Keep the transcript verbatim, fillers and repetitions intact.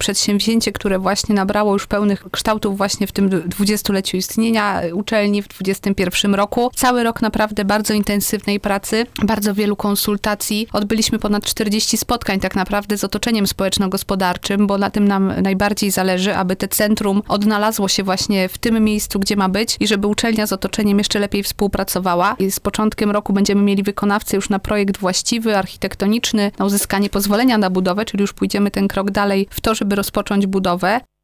przedsięwzięcie, które właśnie nabrało już pełnych kształtów właśnie w tym dwudziestoleciu istnienia uczelni w dwudziestym pierwszym roku. Cały rok naprawdę bardzo intensywnej pracy, bardzo wielu konsultacji. Odbyliśmy ponad czterdzieści spotkań tak naprawdę z otoczeniem społeczno-gospodarczym, bo na tym nam najbardziej zależy, aby te centrum odnalazło się właśnie w tym miejscu, gdzie ma być i żeby uczelnia z otoczeniem jeszcze lepiej współpracowała. I z początkiem roku będziemy mieli wykonawcę już na projekt właściwy, architektoniczny, na uzyskanie pozwolenia na budowę, czyli już pójdziemy ten krok dalej w to, żeby rozpocząć budowę.